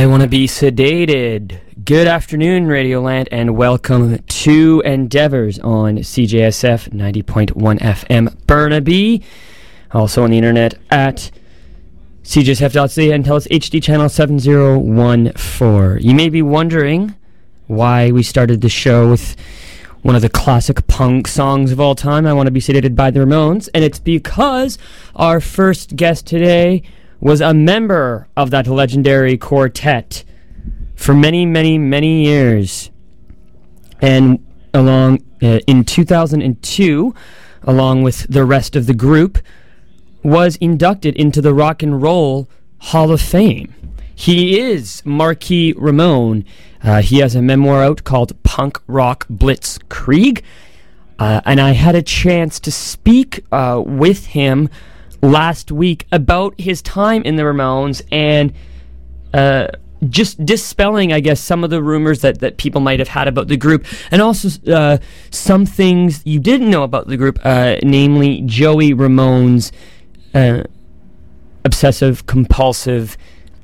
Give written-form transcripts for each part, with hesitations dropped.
Want to be sedated. Good afternoon, Radioland, and welcome to Endeavors on CJSF 90.1 FM Burnaby. Also on the internet at cjsf.ca and TELUS HD channel 7014. You may be wondering why we started the show with one of the classic punk songs of all time, I Want to Be Sedated by the Ramones, and it's because our first guest today was a member of that legendary quartet for many, many, many years. And in 2002, along with the rest of the group, was inducted into the Rock and Roll Hall of Fame. He is Marky Ramone. He has a memoir out called Punk Rock Blitzkrieg. And I had a chance to speak with him last week about his time in the Ramones and just dispelling, I guess, some of the rumors that people might have had about the group, and also some things you didn't know about the group, namely Joey Ramone's obsessive-compulsive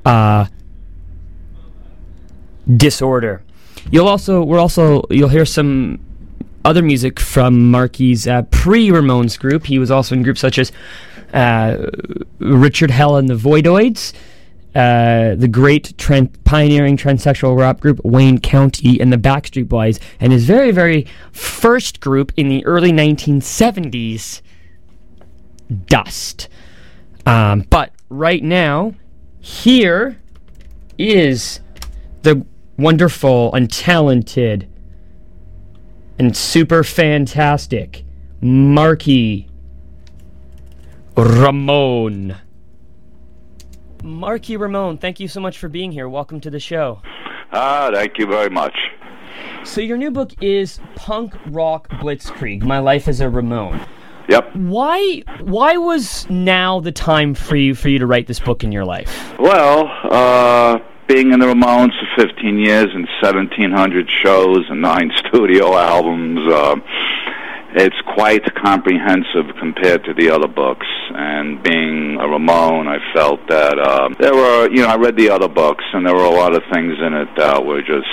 disorder. You'll hear some other music from Marky's pre-Ramones group. He was also in groups such as Richard Hell and the Voidoids, the great pioneering transsexual rap group Wayne County, and the Backstreet Boys, and his very, very first group in the early 1970s, Dust. But right now, here is the wonderful and talented and super fantastic Marky Ramone. Marky Ramone, thank you so much for being here. Welcome to the show. Thank you very much. So your new book is Punk Rock Blitzkrieg, My Life as a Ramone. Yep. Why was now the time for you to write this book in your life? Well, being in the Ramones for 15 years and 1,700 shows and 9 studio albums, it's quite comprehensive compared to the other books. And being a Ramone, I felt that there were, I read the other books, and there were a lot of things in it that were just,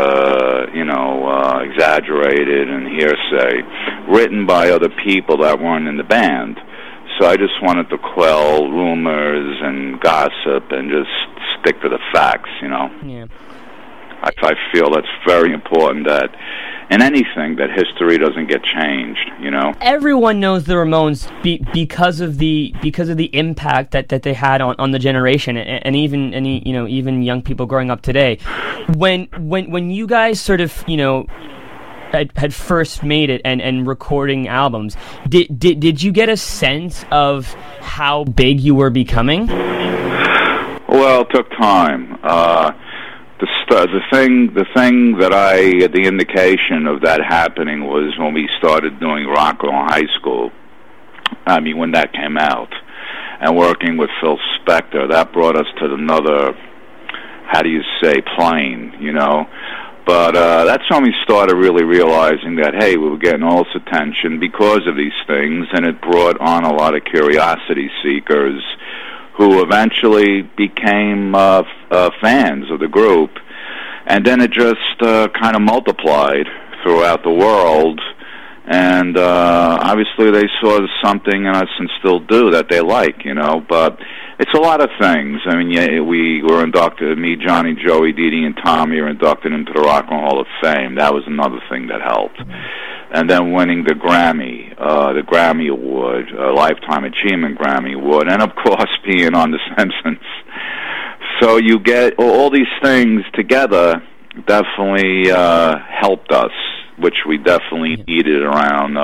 exaggerated and hearsay, written by other people that weren't in the band. So I just wanted to quell rumors and gossip and just stick to the facts, Yeah. I feel that's very important that in anything that history doesn't get changed, Everyone knows the Ramones because of the impact that they had on the generation, and even young people growing up today. When you guys sort of had first made it and recording albums, did you get a sense of how big you were becoming? Well, it took time. The indication of that happening was when we started doing Rock and Roll High School. I mean, when that came out, and working with Phil Spector, that brought us to another, plane, But that's when we started really realizing that, hey, we were getting all this attention because of these things, and it brought on a lot of curiosity seekers who eventually became fans of the group. And then it just kind of multiplied throughout the world. And obviously they saw something in us and still do that they like, But it's a lot of things. I mean, we were inducted, me, Johnny, Joey, Dee Dee, and Tommy are inducted into the Rock and Roll Hall of Fame. That was another thing that helped. And then winning the Grammy Award, Lifetime Achievement Grammy Award, and of course being on The Simpsons. So you get all these things together definitely helped us, which we definitely needed around,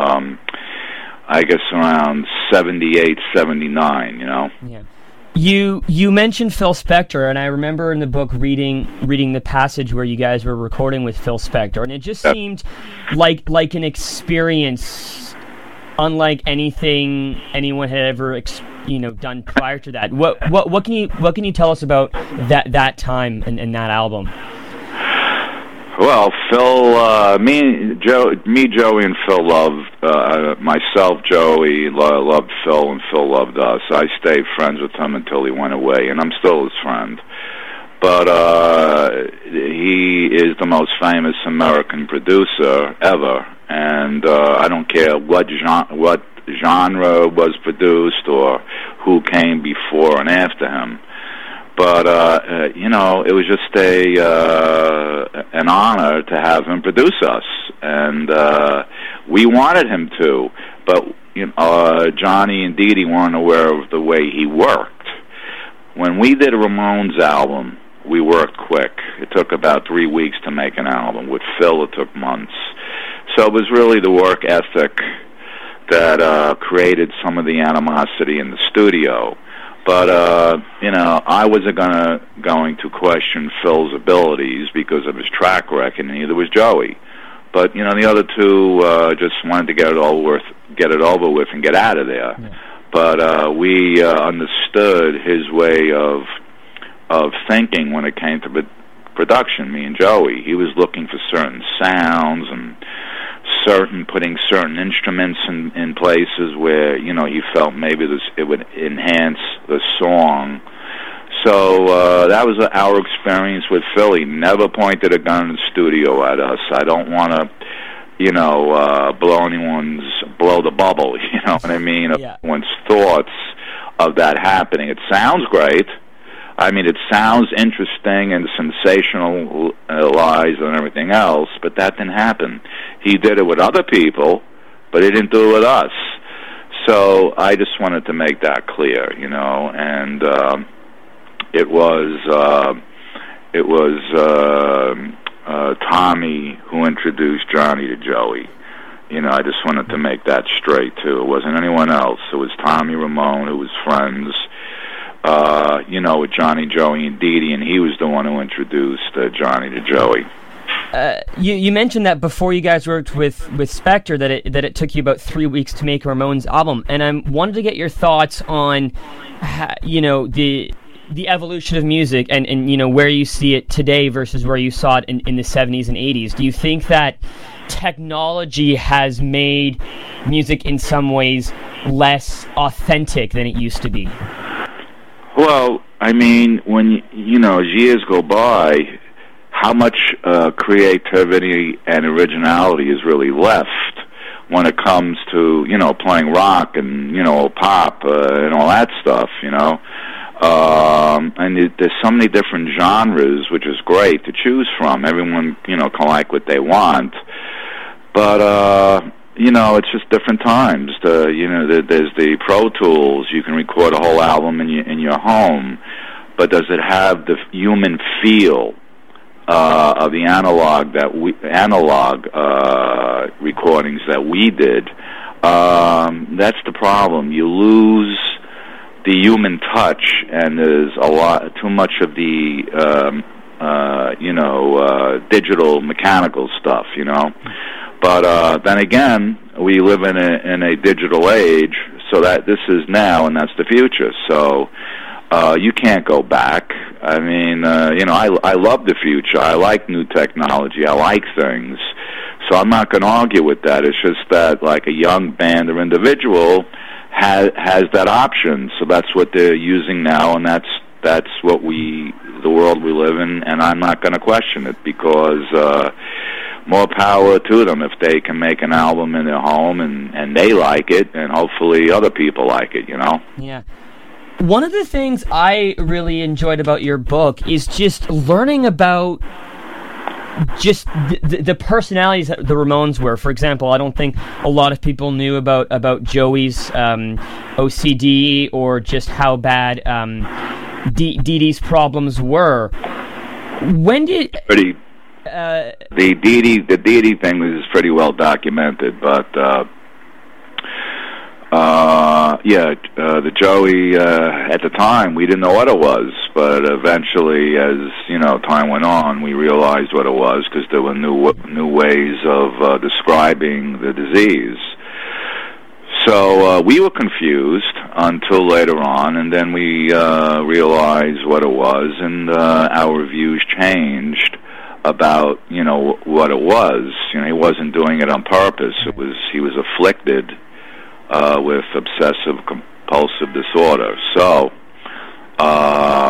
around 78, 79, Yeah. You mentioned Phil Spector, and I remember in the book reading the passage where you guys were recording with Phil Spector, and it just seemed like an experience unlike anything anyone had ever done prior to that. What can you tell us about that time and that album? Well, Phil, me, Joey, and Phil loved myself. Joey loved Phil, and Phil loved us. I stayed friends with him until he went away, and I'm still his friend. but he is the most famous American producer ever, and I don't care what genre was produced or who came before and after him. But it was just an honor to have him produce us, and we wanted him to. But Johnny and Dee Dee weren't aware of the way he worked. When we did a Ramones album, we worked quick. It took about 3 weeks to make an album. With Phil, it took months. So it was really the work ethic that created some of the animosity in the studio. But I wasn't going to question Phil's abilities because of his track record, and neither was Joey. But the other two just wanted to get it over with and get out of there. Yeah. But we understood his way of thinking when it came to production. Me and Joey, he was looking for certain sounds and putting certain instruments in places where he felt maybe it would enhance the song. So that was our experience with Philly. Never pointed a gun in the studio at us. I don't want to blow the bubble, you know what I mean, of anyone's thoughts of that happening. It sounds great. I mean, it sounds interesting and sensationalized and everything else, but that didn't happen. He did it with other people, but he didn't do it with us. So I just wanted to make that clear, and it was Tommy who introduced Johnny to Joey. I just wanted to make that straight, too. It wasn't anyone else. It was Tommy Ramone, who was friends, with Johnny, Joey, and Dee Dee, and he was the one who introduced Johnny to Joey. You mentioned that before you guys worked with Spector, that it took you about 3 weeks to make a Ramones album, and I wanted to get your thoughts on, the evolution of music and where you see it today versus where you saw it in the 70s and 80s. Do you think that technology has made music in some ways less authentic than it used to be? Well, I mean, when as years go by, how much creativity and originality is really left when it comes to playing rock and pop and all that stuff, and there's so many different genres, which is great to choose from. Everyone can like what they want, but it's just different times. There's the Pro Tools. You can record a whole album in your home, but does it have the human feel of the analog recordings that we did? That's the problem. You lose the human touch, and there's too much of the digital mechanical stuff, But then again, we live in a digital age, so that this is now and that's the future. So you can't go back. I mean, I love the future. I like new technology. I like things. So I'm not going to argue with that. It's just that, like, a young band or individual has that option. So that's what they're using now, and that's the world we live in, and I'm not going to question it, because more power to them if they can make an album in their home and they like it, and hopefully other people like it, Yeah. One of the things I really enjoyed about your book is just learning about just the personalities that the Ramones were. For example, I don't think a lot of people knew about Joey's OCD, or just how bad Dee Dee's problems were. When did the Dee Dee thing was pretty well documented, but the Joey, at the time, we didn't know what it was, but eventually, as time went on, we realized what it was, because there were new ways of describing the disease. So we were confused until later on, and then we realized what it was, and our views changed about what it was. He wasn't doing it on purpose. He was afflicted with obsessive compulsive disorder. So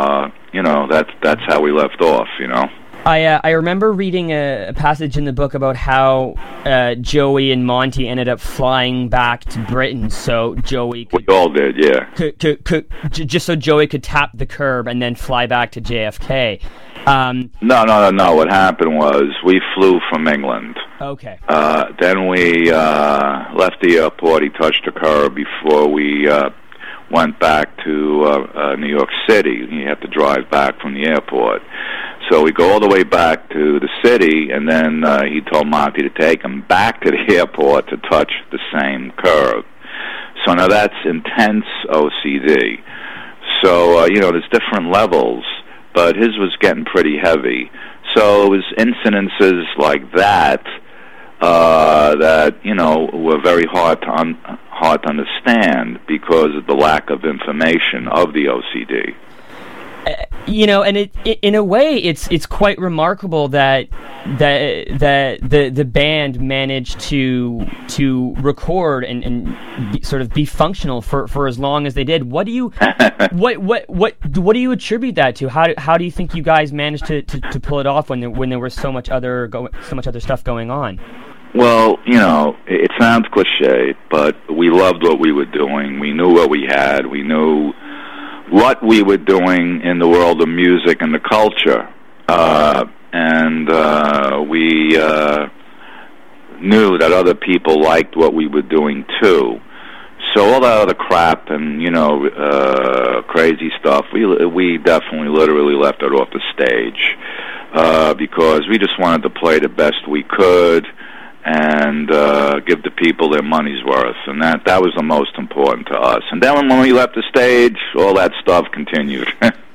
that's how we left off. I remember reading a passage in the book about how Joey and Monty ended up flying back to Britain, so Joey could, we all did, yeah. Just so Joey could tap the curb and then fly back to JFK. No. What happened was we flew from England. Okay. Then we left the airport. He touched the curb before we went back to New York City. You have to drive back from the airport. So we go all the way back to the city, and then he told Monty to take him back to the airport to touch the same curb. So now that's intense OCD. So, there's different levels, but his was getting pretty heavy. So it was incidences like that that, were very hard to understand because of the lack of information of the OCD. And in a way, it's quite remarkable that the band managed to record and sort of be functional for as long as they did. What do you what do you attribute that to? How do you think you guys managed to pull it off when there was so much other stuff going on? Well, it sounds cliche, but we loved what we were doing. We knew what we had. We knew what we were doing in the world of music and the culture, and we knew that other people liked what we were doing too. So all that other crap and crazy stuff, we definitely literally left it off the stage because we just wanted to play the best we could and give the people their money's worth, and that was the most important to us. And then when we left the stage, all that stuff continued.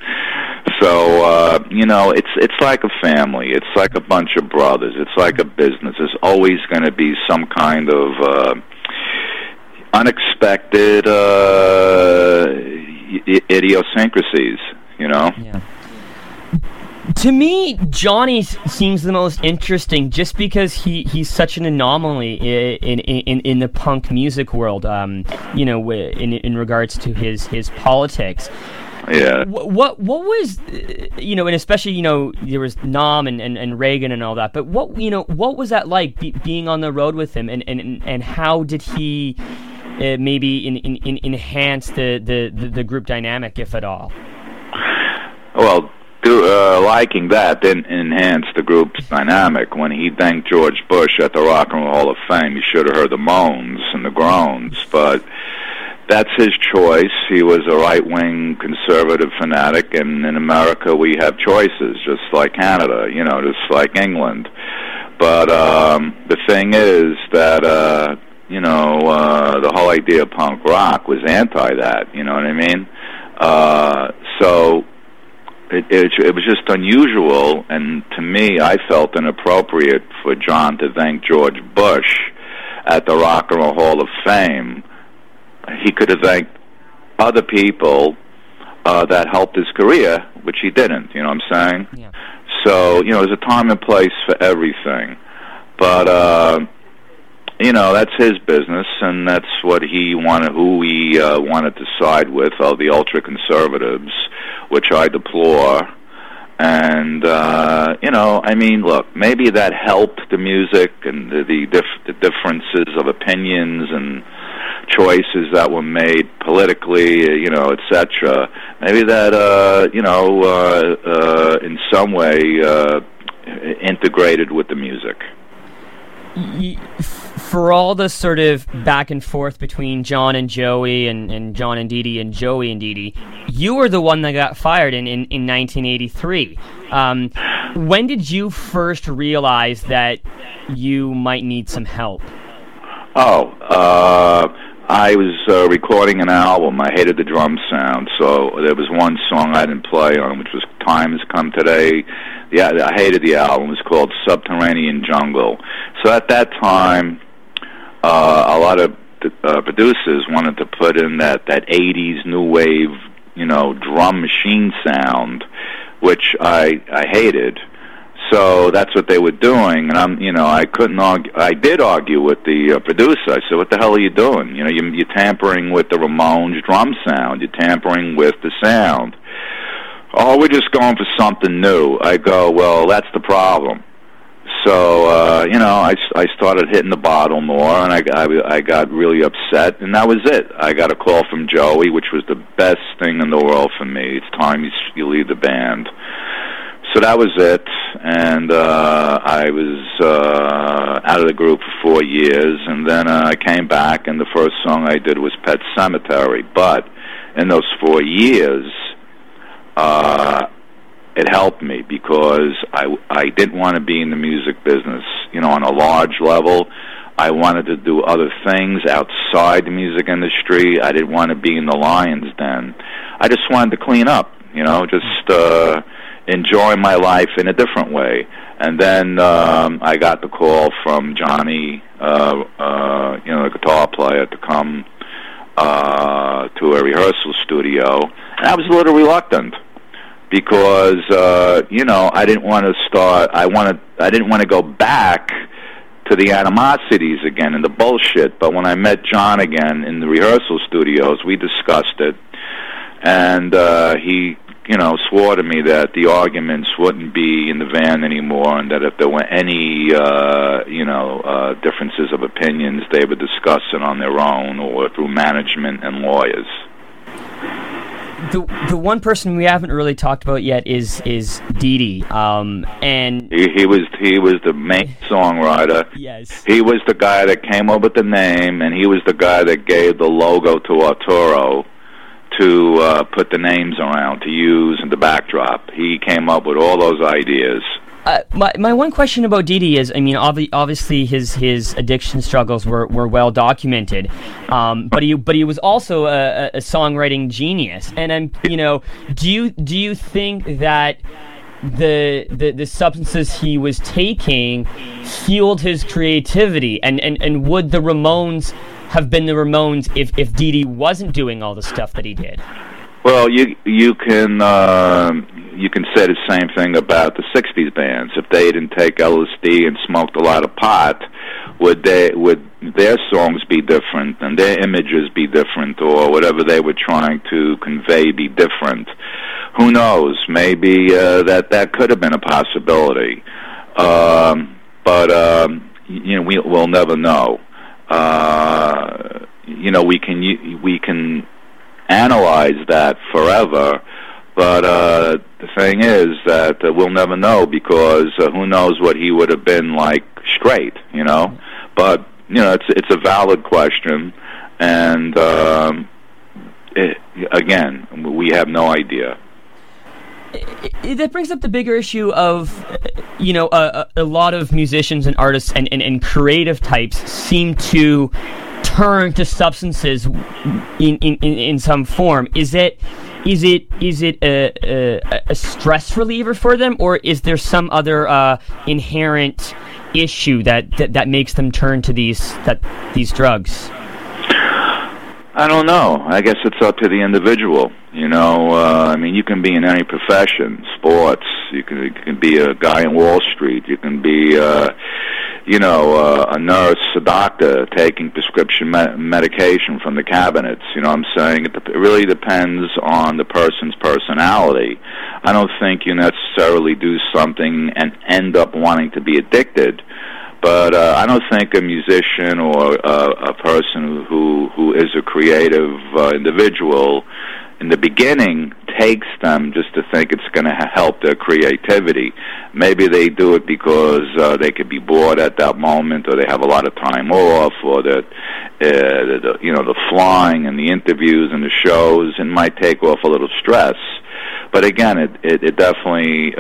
So it's like a family. It's like a bunch of brothers. It's like a business. There's always going to be some kind of unexpected idiosyncrasies. Yeah. To me, Johnny seems the most interesting, just because he's such an anomaly in the punk music world. In regards to his politics. Yeah. What was, and especially there was Nam and Reagan and all that. But what was that like being on the road with him, and how did he maybe enhance the group dynamic, if at all? Well, liking that didn't enhance the group's dynamic. When he thanked George Bush at the Rock and Roll Hall of Fame, you should have heard the moans and the groans, but that's his choice. He was a right-wing conservative fanatic, and in America we have choices, just like Canada, just like England. But the thing is that, the whole idea of punk rock was anti that, you know what I mean? So it was just unusual, and to me, I felt inappropriate for John to thank George Bush at the Rock and Roll Hall of Fame. He could have thanked other people that helped his career, which he didn't, you know what I'm saying? Yeah. So, there's a time and place for everything. But, that's his business, and that's what he wanted, who he wanted to side with, the ultra-conservatives, which I deplore. And, look, maybe that helped the music and the differences of opinions and choices that were made politically, etc. Maybe that, in some way integrated with the music. For all the sort of back and forth between John and Joey and John and Dee Dee and Joey and Dee Dee, you were the one that got fired in 1983. When did you first realize that you might need some help? I was recording an album. I hated the drum sound, so there was one song I didn't play on, which was Time Has Come Today. Yeah, I hated the album. It was called Subterranean Jungle. So at that time, a lot of producers wanted to put in that 80s new wave, drum machine sound, which I hated. So that's what they were doing, and I couldn't argue. I did argue with the producer. I said, "What the hell are you doing? You're tampering with the Ramones drum sound. You're tampering with the sound." Oh, we're just going for something new. I go, well, that's the problem. So, you know, I started hitting the bottle more, and I got really upset, and that was it. I got a call from Joey, which was the best thing in the world for me. It's time you leave the band. So that was it, and I was out of the group for 4 years, and then I came back, and the first song I did was Pet Sematary. But in those 4 years, it helped me because I didn't want to be in the music business, you know, on a large level. I wanted to do other things outside the music industry. I didn't want to be in the lion's den. I just wanted to clean up, you know, just enjoy my life in a different way. And then I got the call from Johnny, you know, the guitar player, to come to a rehearsal studio. And I was a little reluctant, because you know, I didn't want to start. I didn't want to go back to the animosities again and the bullshit. But when I met John again in the rehearsal studios, we discussed it, and he, you know, swore to me that the arguments wouldn't be in the van anymore, and that if there were any, you know, differences of opinions, they would discuss it on their own or through management and lawyers. The one person we haven't really talked about yet is Dee Dee, and he was the main songwriter. Yes, he was the guy that came up with the name, and he was the guy that gave the logo to Arturo to put the names around to use in the backdrop. He came up with all those ideas. My one question about Dee Dee is, I mean, obviously his addiction struggles were well documented, but he was also a songwriting genius. And you know, do you think that the substances he was taking fueled his creativity, and would the Ramones have been the Ramones if Dee Dee wasn't doing all the stuff that he did? Well, you can say the same thing about the '60s bands. If they didn't take LSD and smoked a lot of pot, would their songs be different and their images be different, or whatever they were trying to convey be different? Who knows? Maybe that could have been a possibility, but you know, we'll never know. You know, we can analyze that forever, but the thing is that we'll never know, because who knows what he would have been like straight, you know. But you know, it's a valid question, and again, we have no idea. That brings up the bigger issue of, you know, a lot of musicians and artists and creative types seem to turn to substances in some form. Is it a stress reliever for them, or is there some other inherent issue that makes them turn to these drugs? I don't know. I guess it's up to the individual. You know, I mean, you can be in any profession, sports. You can be a guy in Wall Street. You can be, you know, a nurse, a doctor, taking prescription medication from the cabinets. You know what I'm saying? It really depends on the person's personality. I don't think you necessarily do something and end up wanting to be addicted. But I don't think a musician or a person who is a creative individual in the beginning takes them just to think it's going to help their creativity. Maybe they do it because they could be bored at that moment, or they have a lot of time off, or that you know, the flying and the interviews and the shows, and might take off a little stress. But again, it definitely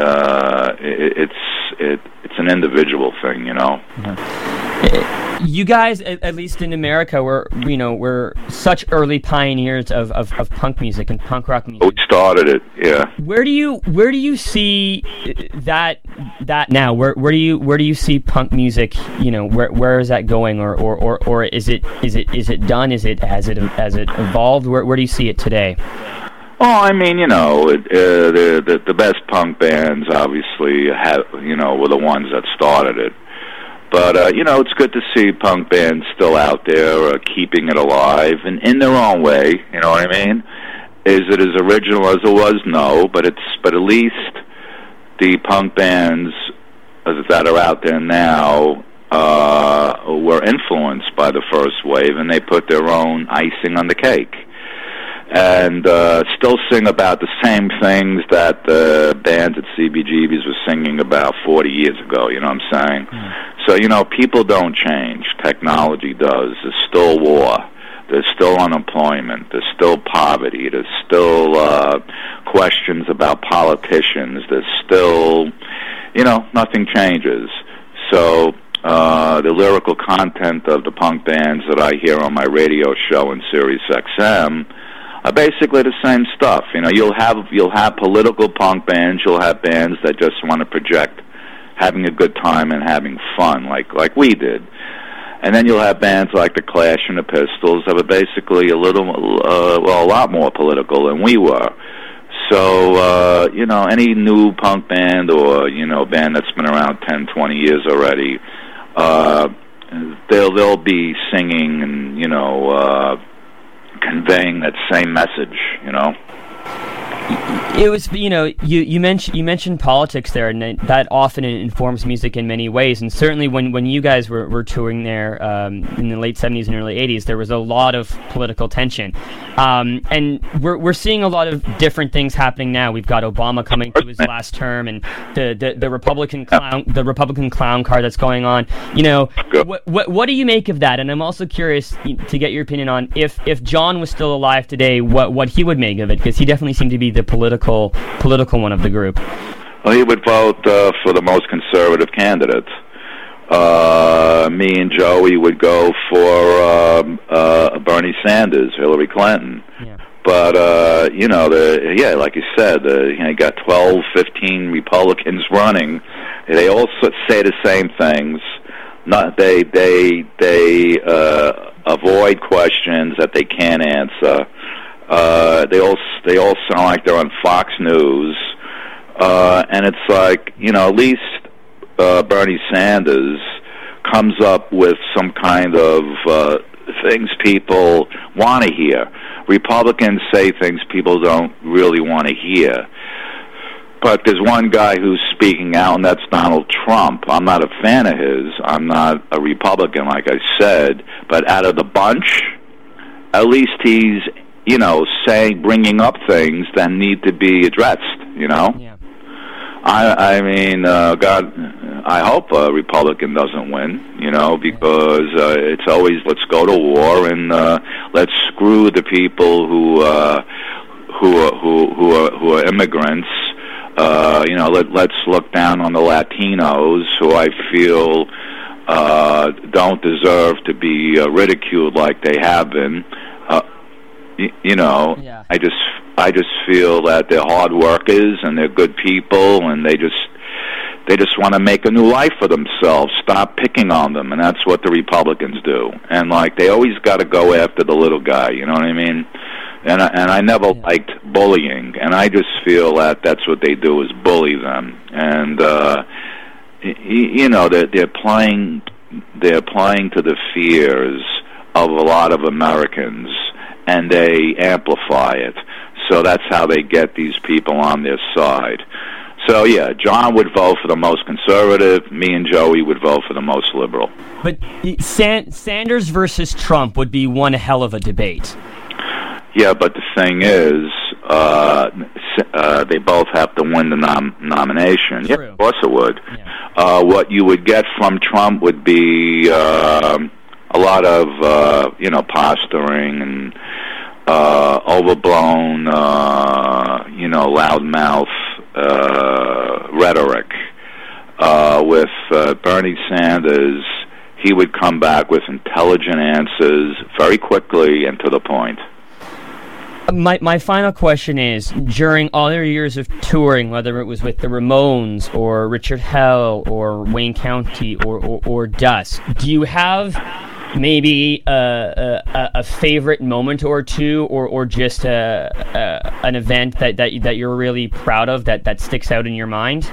it's an individual thing, you know. You guys, at least in America, we're such early pioneers of punk music and punk rock music. We started it, yeah. Where do you see that now? Where do you see punk music? You know, where is that going, or is it done? Has it evolved? Where do you see it today? Oh, I mean, you know, the best punk bands obviously were the ones that started it. But you know, it's good to see punk bands still out there, keeping it alive and in their own way. You know what I mean? Is it as original as it was? No, but at least the punk bands that are out there now were influenced by the first wave, and they put their own icing on the cake, and still sing about the same things that the bands at CBGB's were singing about 40 years ago. You know what I'm saying? So, people don't change. Technology does. There's still war. There's still unemployment. There's still poverty. There's still questions about politicians. There's still, nothing changes. So the lyrical content of the punk bands that I hear on my radio show in Sirius XM are basically the same stuff. You'll have political punk bands. You'll have bands that just want to project having a good time and having fun, like we did. And then you'll have bands like the Clash and the Pistols that were basically a lot more political than we were. So, any new punk band or, band that's been around 10, 20 years already, they'll be singing and, conveying that same message, It was, you mentioned politics there, and that often informs music in many ways. And certainly, when you guys were touring there in the late '70s and early '80s, there was a lot of political tension. And we're seeing a lot of different things happening now. We've got Obama coming to his last term, and the Republican clown car that's going on. What do you make of that? And I'm also curious to get your opinion on if John was still alive today, what he would make of it, because he definitely seemed to be the political one of the group. Well, he would vote for the most conservative candidate. Me and Joey would go for Bernie Sanders, Hillary Clinton. Yeah. But like you said, you got 12, 15 Republicans running. They all say the same things. They avoid questions that they can't answer. They all sound like they're on Fox News, and it's like, at least Bernie Sanders comes up with some kind of things people want to hear. Republicans say things people don't really want to hear. But there's one guy who's speaking out, and that's Donald Trump. I'm not a fan of his. I'm not a Republican, like I said. But out of the bunch, at least he's bringing up things that need to be addressed, Yeah. I mean, God, I hope a Republican doesn't win, because it's always let's go to war and let's screw the people who are immigrants. Let's look down on the Latinos, who I feel don't deserve to be ridiculed like they have been. Yeah. I just feel that they're hard workers and they're good people, and they just want to make a new life for themselves. Stop picking on them, and that's what the Republicans do. And they always got to go after the little guy. You know what I mean? And I never liked bullying, and I just feel that that's what they do is bully them. And they're playing to the fears of a lot of Americans, and they amplify it. So that's how they get these people on their side. So, yeah, John would vote for the most conservative. Me and Joey would vote for the most liberal. But Sanders versus Trump would be one hell of a debate. Yeah, but the thing is, they both have to win the nomination. True. Yeah, of course it would. Yeah. What you would get from Trump would be a lot of, posturing and overblown, loudmouth rhetoric. With Bernie Sanders, he would come back with intelligent answers very quickly and to the point. My final question is, during all your years of touring, whether it was with the Ramones or Richard Hell or Wayne County or Dusk, do you have maybe a favorite moment or two, or just an event that you're really proud of that sticks out in your mind?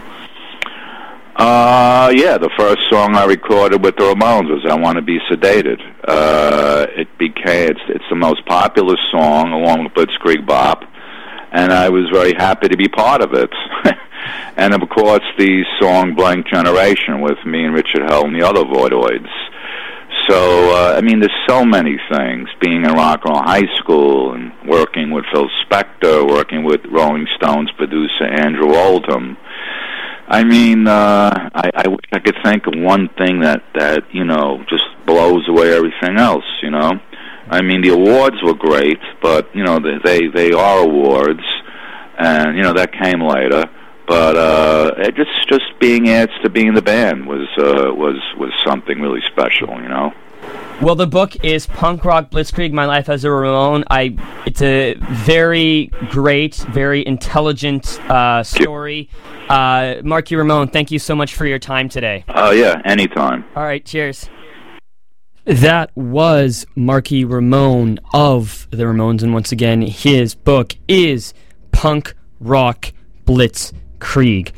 Yeah, the first song I recorded with the Ramones was "I Want to Be Sedated." It's the most popular song along with Blitzkrieg Bop. and I was very happy to be part of it. And of course, the song "Blank Generation" with me and Richard Hell and the other Voidoids. So, I mean, there's so many things, being in rock and roll high school and working with Phil Spector, working with Rolling Stones producer Andrew Oldham. I mean, I wish I could think of one thing that just blows away everything else, I mean, the awards were great, but, they are awards, and, that came later. But just being asked to be in the band was something really special, Well, the book is Punk Rock Blitzkrieg, My Life as a Ramone. It's a very great, very intelligent story. Marky Ramone, thank you so much for your time today. Yeah, anytime. All right, cheers. That was Marky Ramone of the Ramones, and once again, his book is Punk Rock Blitzkrieg.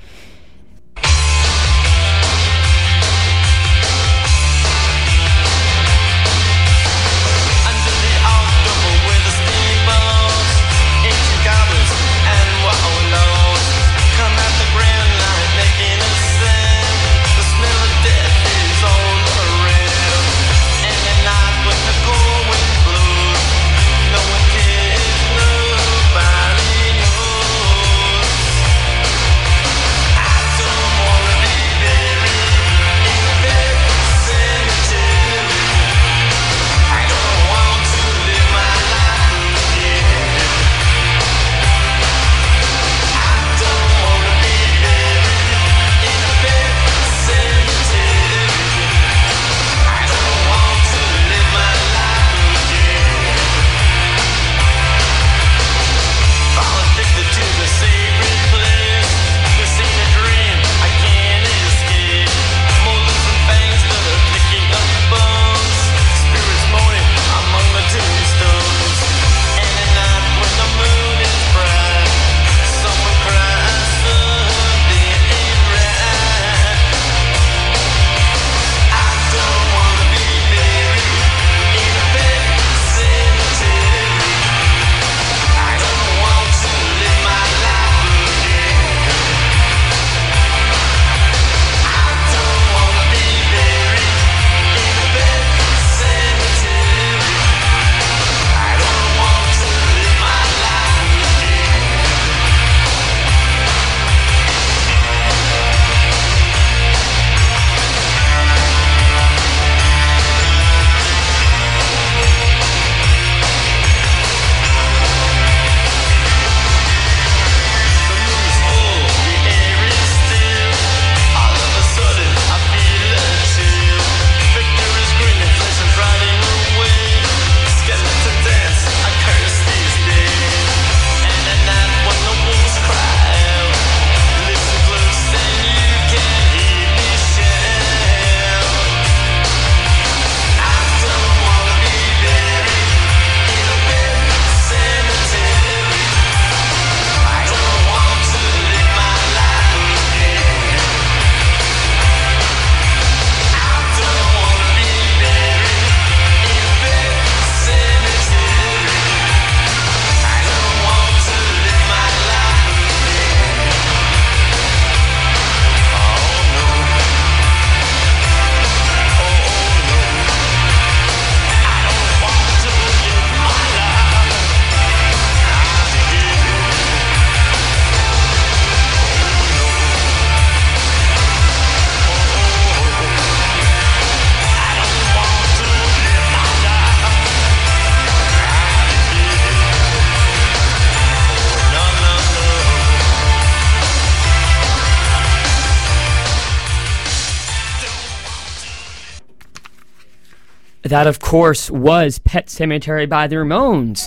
That, of course, was Pet Sematary by the Ramones.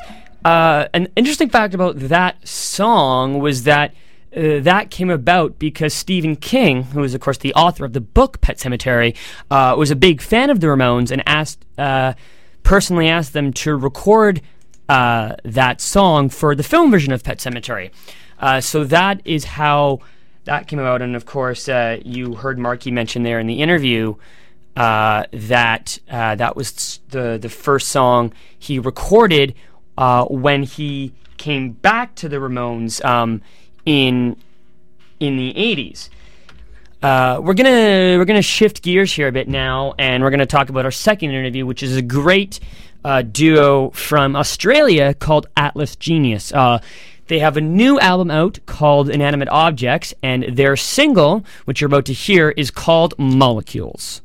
An interesting fact about that song was that that came about because Stephen King, who is, of course, the author of the book Pet Sematary, was a big fan of the Ramones and personally asked them to record that song for the film version of Pet Sematary. So that is how that came about. And, of course, you heard Marky mention there in the interview that was the first song he recorded when he came back to the Ramones in the 80s. We're gonna shift gears here a bit now, and we're gonna talk about our second interview, which is a great duo from Australia called Atlas Genius. They have a new album out called Inanimate Objects, and their single, which you're about to hear, is called Molecules.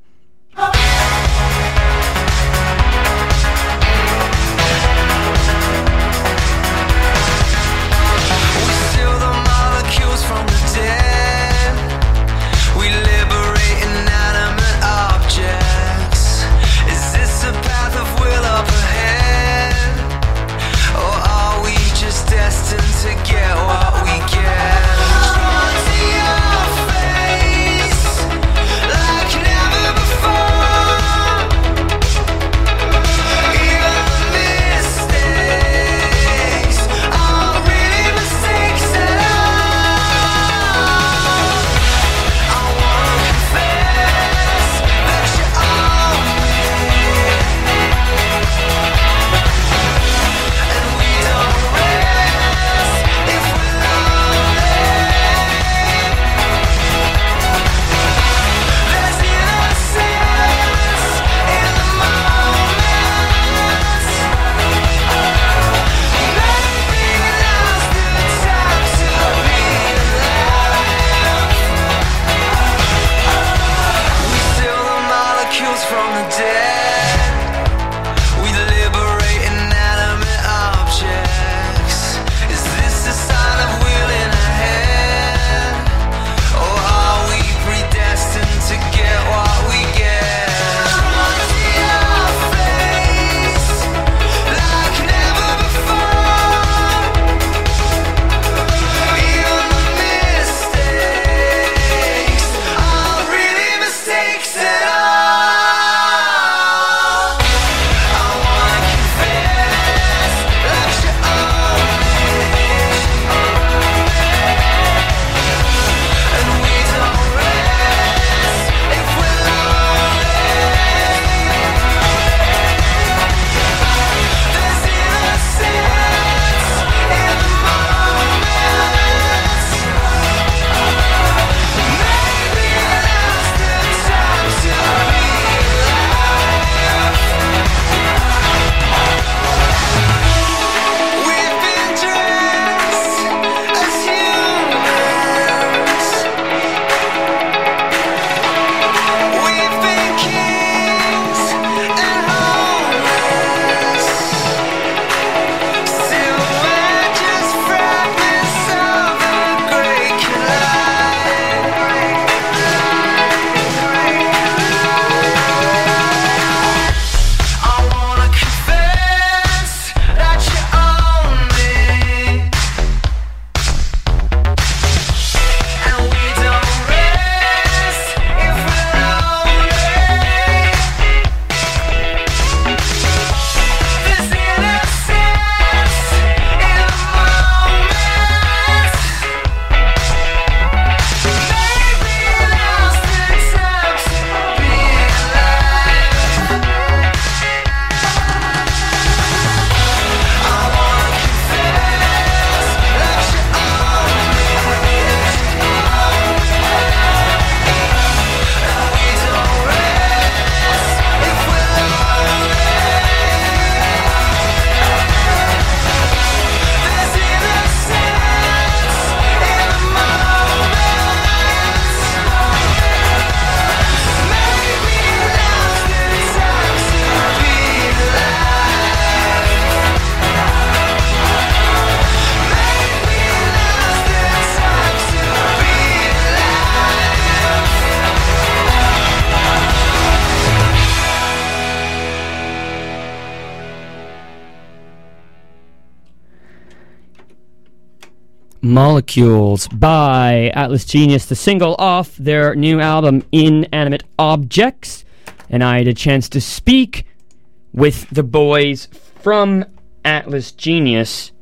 Molecules by Atlas Genius, the single off their new album Inanimate Objects. And I had a chance to speak with the boys from Atlas Genius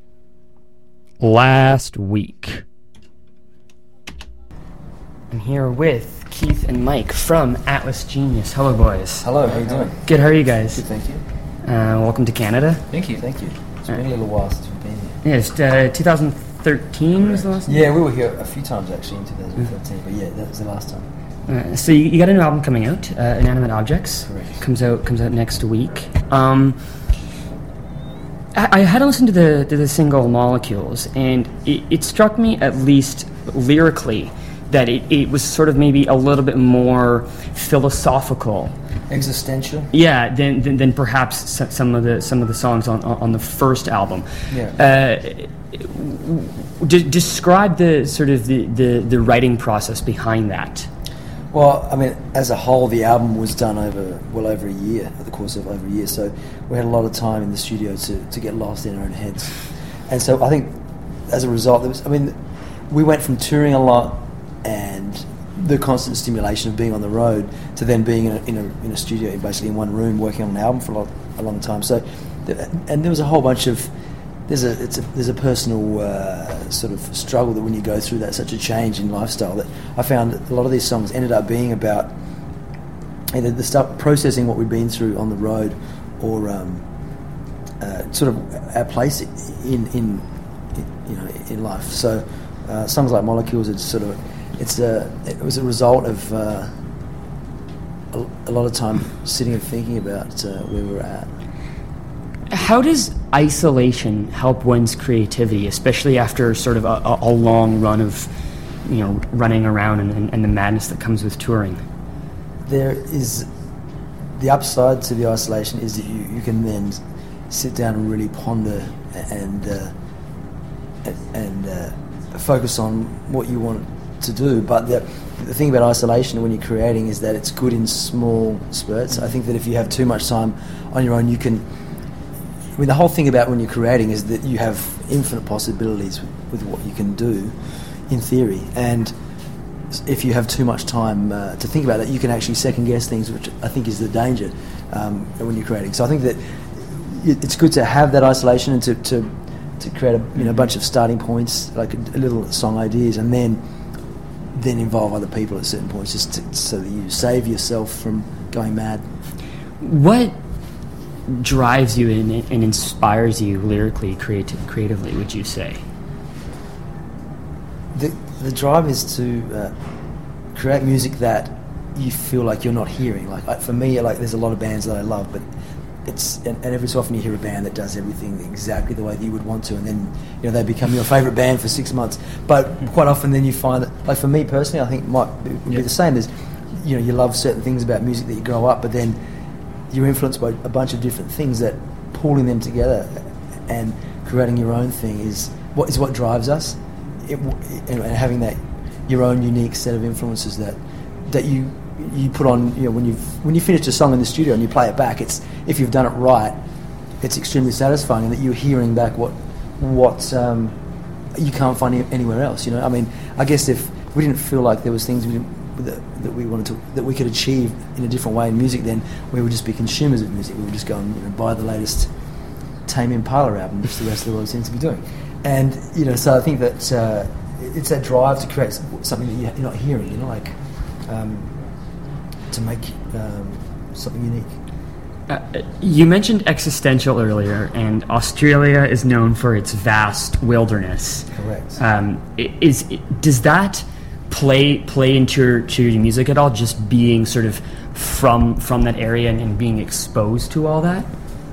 last week. I'm here with Keith and Mike from Atlas Genius. Hello, boys. Hello, how you doing? Good, how are you guys? Good, thank you. Welcome to Canada. Thank you. It's been a little while since we've been here. Yeah, it's 2013 was the last time? Yeah, we were here a few times actually in 2013, but yeah, that was the last time. So you got a new album coming out, Inanimate Objects. Correct. Comes out next week. I had to listen to the single Molecules, and it struck me, at least lyrically, that it was sort of maybe a little bit more philosophical, existential. Yeah, than perhaps some of the songs on the first album. Yeah. Describe the sort of the writing process behind that. Well, I mean, as a whole, the album was done over a year, over the course of over a year. So we had a lot of time in the studio to get lost in our own heads. And so I think, as a result, we went from touring a lot and the constant stimulation of being on the road to then being in a studio, basically in one room, working on an album for a long time. So, and there was a whole bunch of there's a personal sort of struggle that when you go through that, such a change in lifestyle, that I found a lot of these songs ended up being about either the stuff processing what we'd been through on the road, or sort of our place in life. So songs like Molecules, it was a result of a lot of time sitting and thinking about where we're at. How does isolation help one's creativity, especially after sort of a long run of, running around and the madness that comes with touring? There is the upside to the isolation is that you can then sit down and really ponder and focus on what you want to do. But the thing about isolation when you're creating is that it's good in small spurts. I think that if you have too much time on your own, the whole thing about when you're creating is that you have infinite possibilities with what you can do, in theory. And if you have too much time to think about that, you can actually second guess things, which I think is the danger when you're creating. So I think that it's good to have that isolation and to create a bunch of starting points, like a little song ideas, and then involve other people at certain points, so that you save yourself from going mad. What drives you and inspires you lyrically, creatively, would you say? The drive is to create music that you feel like you're not hearing. Like for me, there's a lot of bands that I love, but and every so often you hear a band that does everything exactly the way that you would want to, and then they become your favourite band for 6 months. But quite often then you find that, like for me personally, I think it might be the same. There's you love certain things about music that you grow up, but then you're influenced by a bunch of different things that pulling them together and creating your own thing is what drives us. And having that your own unique set of influences that you put on, when you finish a song in the studio and you play it back, it's, if you've done it right, it's extremely satisfying, and that you're hearing back what you can't find anywhere else. I guess if we didn't feel like there was things that we wanted that we could achieve in a different way in music, then we would just be consumers of music. We would just go and buy the latest Tame Impala album, which the rest of the world seems to be doing. And so I think that it's that drive to create something that you're not hearing, to make something unique. You mentioned existential earlier, and Australia is known for its vast wilderness. Correct. Does that play into your music at all, just being sort of from that area and being exposed to all that?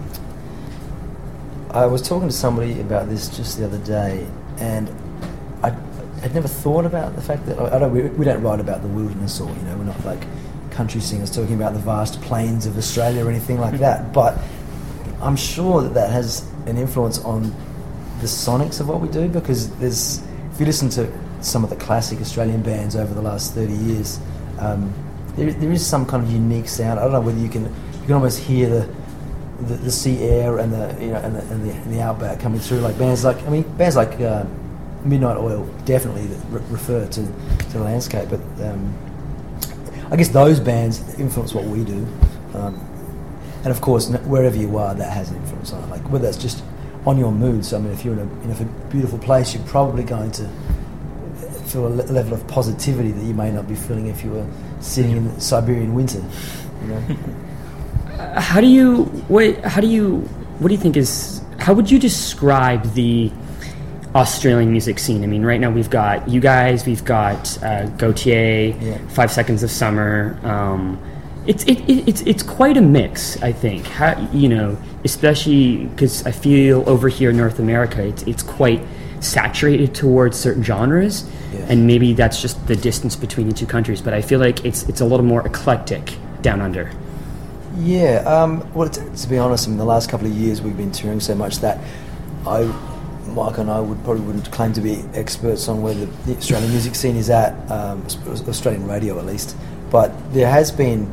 I was talking to somebody about this just the other day, and I had never thought about the fact that we don't write about the wilderness, or we're not like country singers talking about the vast plains of Australia or anything like that. But I'm sure that has an influence on the sonics of what we do, because if you listen to some of the classic Australian bands over the last 30 years, there is some kind of unique sound. I don't know whether you can almost hear the sea air and the outback coming through, like bands like Midnight Oil definitely refer to the landscape, but I guess those bands influence what we do, and of course wherever you are, that has an influence on it, like whether it's just on your mood. So if you're in a beautiful place, you're probably going to feel a level of positivity that you may not be feeling if you were sitting in the Siberian winter. What do you think is how would you describe the Australian music scene? I mean, right now we've got you guys, we've got Gautier, 5 Seconds of Summer. It's quite a mix, I think. How, especially because I feel over here in North America, it's quite saturated towards certain genres, and maybe that's just the distance between the two countries. But I feel like it's a little more eclectic down under. Yeah. Well, to be honest, in the last couple of years we've been touring so much that Mike and I wouldn't claim to be experts on where the Australian music scene is at, Australian radio at least. But there has been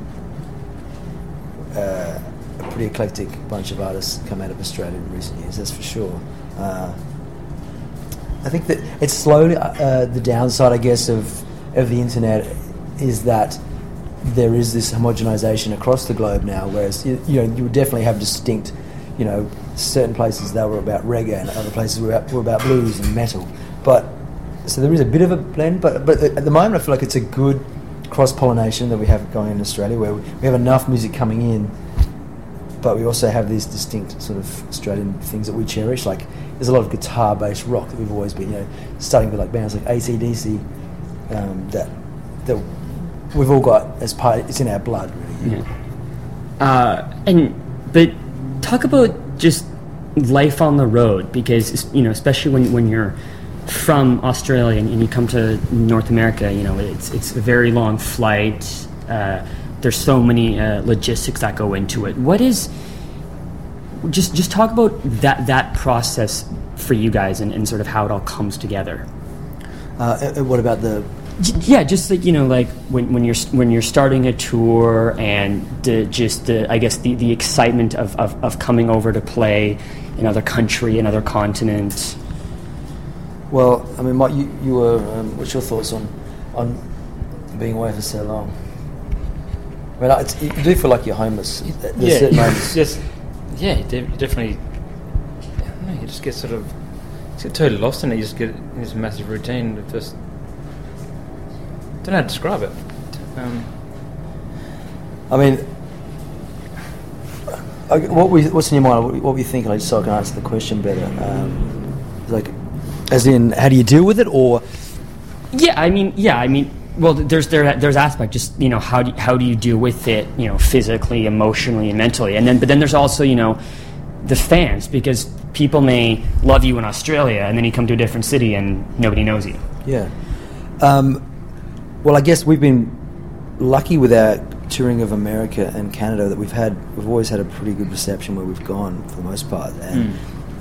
a pretty eclectic bunch of artists come out of Australia in recent years, that's for sure. I think that it's slowly, the downside, I guess, of the internet is that there is this homogenization across the globe now, whereas you would definitely have distinct, certain places that were about reggae and other places were about blues and metal. But so there is a bit of a blend, but at the moment I feel like it's a good cross-pollination that we have going in Australia, where we have enough music coming in, but we also have these distinct sort of Australian things that we cherish. Like there's a lot of guitar-based rock that we've always been, starting with like bands like AC/DC, that we've all got as part. It's in our blood, really. Yeah. But talk about just life on the road, because especially when you're from Australia and you come to North America, it's a very long flight. There's so many logistics that go into it. What is just talk about that process for you guys and sort of how it all comes together. What about the? Yeah, just like like when you're starting a tour and the excitement of coming over to play in another country, another continent. Well, I mean, Mike, you were. What's your thoughts on being away for so long? I mean, you do feel like you're homeless. There's certain moments. Yes. Yeah, you definitely. I don't know, you just get totally lost in it. You just get in this massive routine of just. I don't know how to describe it. I mean, what's in your mind? What were you thinking? Like, so I can answer the question better. As in, how do you deal with it, or? Yeah, I mean. Well, there's aspect, just how do you deal with it, physically, emotionally, and mentally, but then there's also the fans, because people may love you in Australia and then you come to a different city and nobody knows you. Yeah. Well, I guess we've been lucky with our touring of America and Canada that we've always had a pretty good reception where we've gone for the most part, and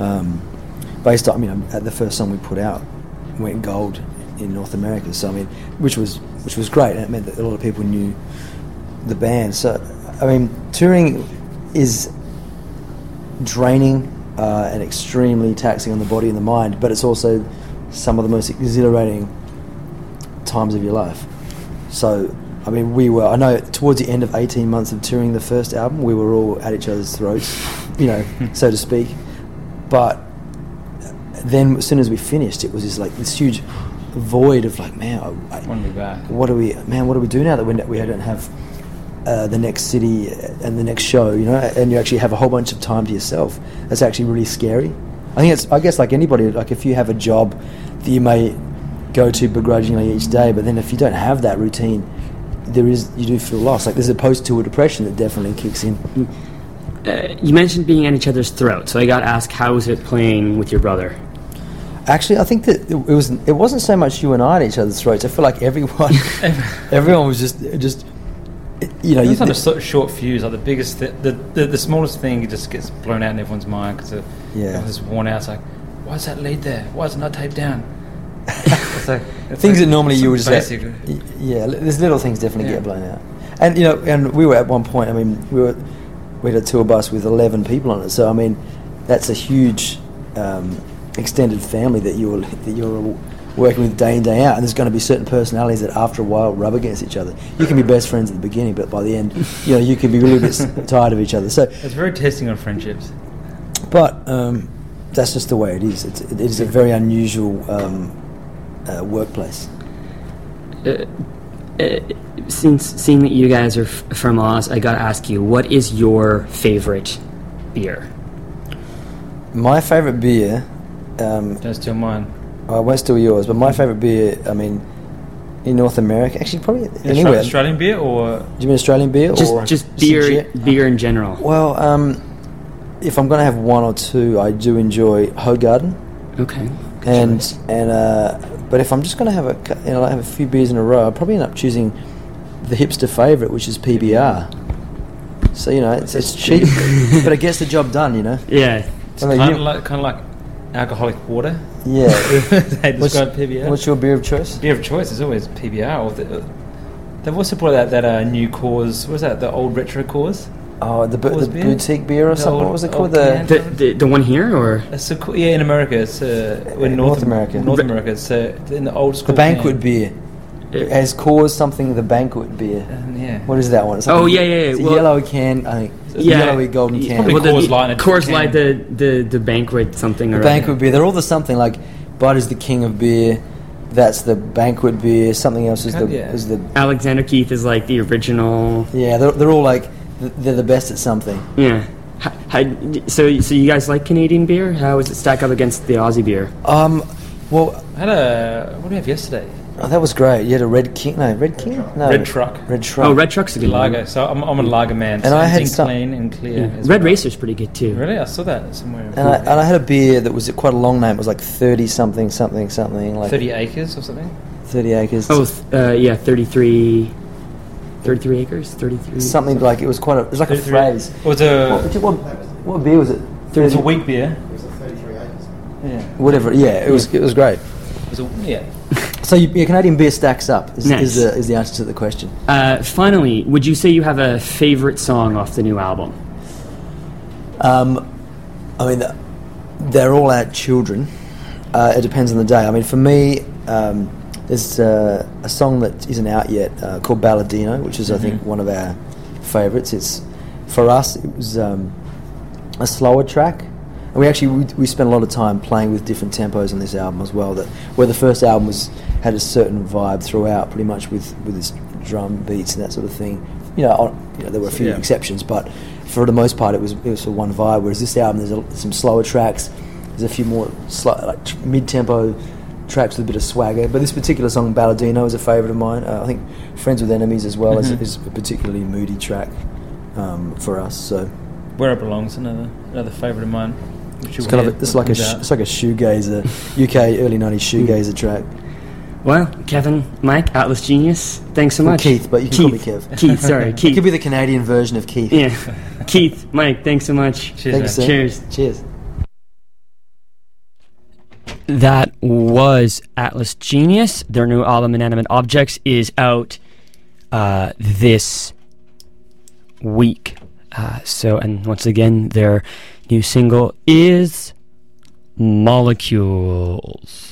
based on at the first song we put out went gold in North America, so which was great, and it meant that a lot of people knew the band. So touring is draining and extremely taxing on the body and the mind, but it's also some of the most exhilarating times of your life. So I know towards the end of 18 months of touring the first album, we were all at each other's throats, so to speak, but then as soon as we finished, it was just like this huge void of like, man, I want to be back. What do we do now that we don't have the next city and the next show, and you actually have a whole bunch of time to yourself? That's actually really scary. I guess like anybody, like if you have a job that you may go to begrudgingly each day, but then if you don't have that routine, you do feel lost. Like there's a post-tour depression that definitely kicks in. You mentioned being at each other's throat, so I got to ask, how was it playing with your brother? Actually, I think that it wasn't so much you and I at each other's throats. I feel like everyone was just It's on a short fuse. Like the biggest, the smallest thing just gets blown out in everyone's mind because everyone's worn out. It's like, why is that lead there? Why is it not taped down? It's things that normally you would just there's little things definitely get blown out. And and we were at one point. We had a tour bus with 11 people on it. So that's a huge extended family that you're working with day in, day out, and there's going to be certain personalities that after a while rub against each other. You can be best friends at the beginning, but by the end, you can be a little bit tired of each other. So it's very testing on friendships. But that's just the way it is. It is a very unusual workplace. Seeing that you guys are from Oz, I got to ask you, what is your favorite beer? My favourite beer... Don't steal mine. I won't steal yours, but my favourite beer, I mean, in North America, actually probably anywhere. Australian beer or... Do you mean Australian beer? Just beer in general. Well, if I'm going to have one or two, I do enjoy Hoegaarden. Okay. But if I'm just going to have a few beers in a row, I'll probably end up choosing the hipster favourite, which is PBR. So it's cheap, but it gets the job done. Yeah. It's kind of like alcoholic water. Yeah. They describe PBR. What's your beer of choice? Beer of choice is always PBR. Or they've also brought out that new Coors. What was that? The old retro Coors. Oh, the boutique beer or something. What was it called? The one here, or in America. It's in North America. North America. It's in the old school. The banquet beer. It has Coors something. The banquet beer. Yeah. What is that one? It's It's a yellow can. I think. Yellowy golden can. Coors Light. Coors Light. The banquet something. The banquet beer. They're all the something. Like Bud is the king of beer. That's the banquet beer. Something else is the Alexander Keith is like the original. Yeah, they're all like they're the best at something. Yeah. So you guys like Canadian beer? How does it stack up against the Aussie beer? Well, I had what did we have yesterday? Oh, that was great. You had a Red King? No, Red Truck. Oh, Red Truck's a good lager. one. So I'm a lager man. And I had clean and clear. Yeah. Red Racer's pretty good too. Really? I saw that somewhere. And I had a beer that was quite a long name. It was like 30 something like 30 acres or something. 30 acres. Oh, 33 acres. 33. Something like it was quite. It was like a phrase. What beer was it? It was a wheat beer. It was a 33 acres. Yeah. Whatever. Yeah. It was great. Yeah. So your Canadian beer stacks up is the answer to the question. Finally, would you say you have a favourite song off the new album? I mean, they're all our children. It depends on the day. I mean, for me, there's a song that isn't out yet called Balladino, which is I think one of our favourites. It's for us. It was a slower track. And we spent a lot of time playing with different tempos on this album as well. Where the first album had a certain vibe throughout, pretty much with its drum beats and that sort of thing. There were a few exceptions, but for the most part, it was for one vibe. Whereas this album, there's some slower tracks. There's a few more mid-tempo tracks with a bit of swagger. But this particular song, Balladino, is a favourite of mine. I think Friends with Enemies as well is a particularly moody track for us. So Where It Belongs, another favourite of mine. It's like a shoegazer, UK early 90s shoegazer track. Well, Kevin, Mike, Atlas Genius, thanks so much. Keith, but you can call me Kev. Keith, sorry. Keith. It could be the Canadian version of Keith. Yeah. Keith, Mike, thanks so much. Cheers. Cheers. That was Atlas Genius. Their new album, Inanimate Objects, is out this week. And once again, their new single is Molecules.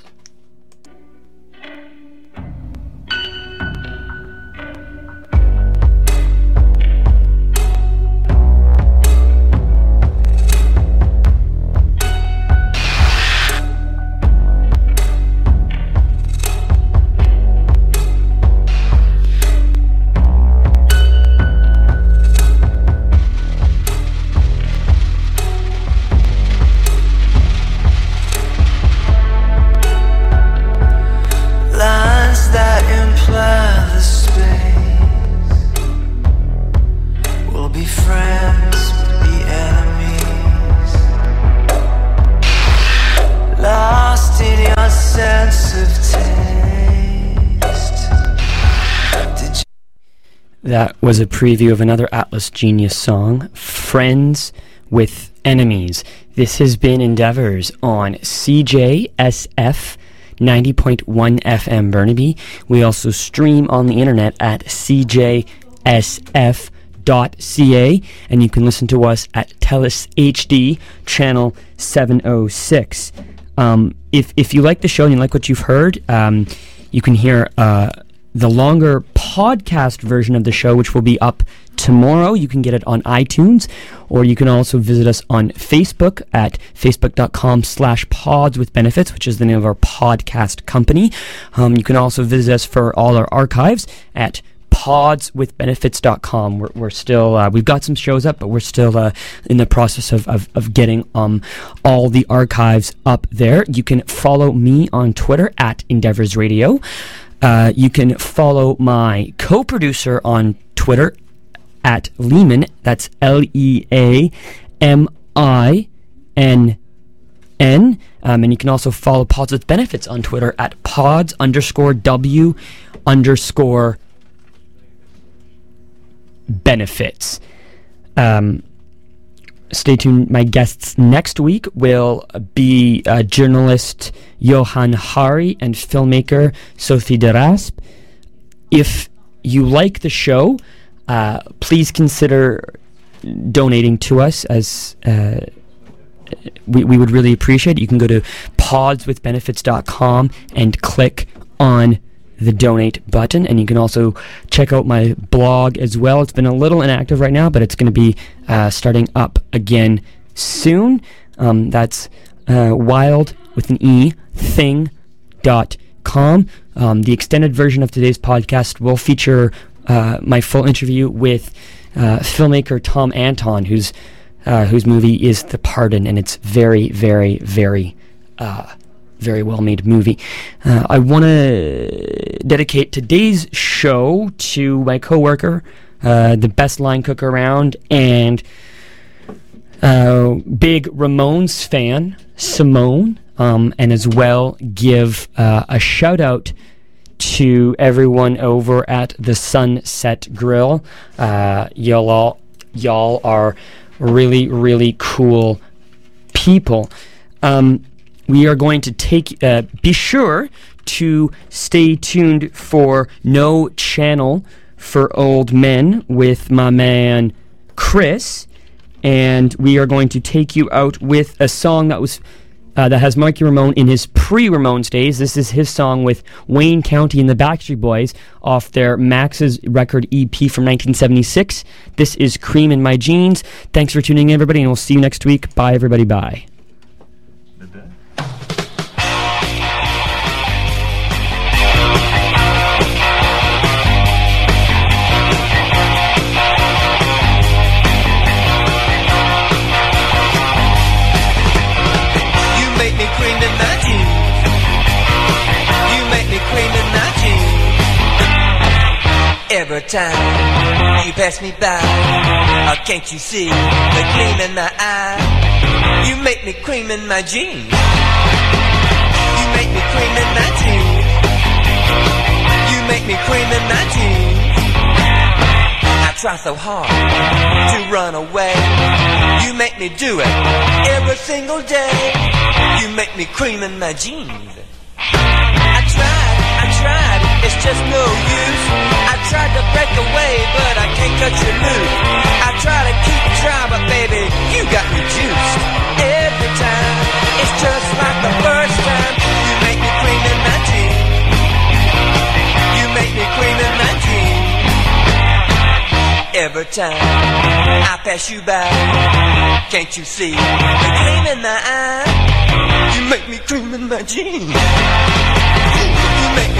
That was a preview of another Atlas Genius song, Friends with Enemies. This has been Endeavours on CJSF 90.1 FM Burnaby. We also stream on the internet at cjsf.ca, and you can listen to us at TELUS HD channel 706. If you like the show and you like what you've heard, you can hear the longer podcast version of the show, which will be up tomorrow. You can get it on iTunes, or you can also visit us on Facebook at facebook.com/podswithbenefits, which is the name of our podcast company. You can also visit us for all our archives at podswithbenefits.com. We're still, we've got some shows up, but we're still in the process of getting all the archives up there. You can follow me on Twitter at Endeavors Radio. You can follow my co-producer on Twitter at Lehman. That's Leaminn. And you can also follow Pods with Benefits on Twitter at pods_W_benefits. Stay tuned. My guests next week will be journalist Johan Hari and filmmaker Sophie de Rasp. If you like the show, please consider donating to us, as we would really appreciate it. You can go to podswithbenefits.com and click on the donate button, and you can also check out my blog as well. It's been a little inactive right now, but it's going to be starting up again soon. That's wild with an E thing.com. The extended version of today's podcast will feature my full interview with filmmaker Tom Anton, whose movie is The Pardon, and it's very, very, very well-made movie. I want to dedicate today's show to my coworker, the best line cook around, and big Ramones fan, Simone, and as well give a shout-out to everyone over at the Sunset Grill. Y'all are really, really cool people. We are going to be sure to stay tuned for No Channel for Old Men with my man Chris, and we are going to take you out with a song that has Marky Ramone in his pre-Ramones days. This is his song with Wayne County and the Backstreet Boys off their Max's record EP from 1976. This is Cream in My Jeans. Thanks for tuning in, everybody, and we'll see you next week. Bye, everybody. Bye. Every time you pass me by, can't you see the gleam in my eye? You make me cream in my jeans. You make me cream in my jeans. You make me cream in my jeans. I try so hard to run away. You make me do it every single day. You make me cream in my jeans. I tried, it's just no use. I tried to break away, but I can't cut you loose. I try to keep trying, but baby, you got me juiced. Every time, it's just like the first time. You make me cream in my jeans. You make me cream in my jeans. Every time I pass you by, can't you see the gleam in my eye? You make me cream in my jeans. You make me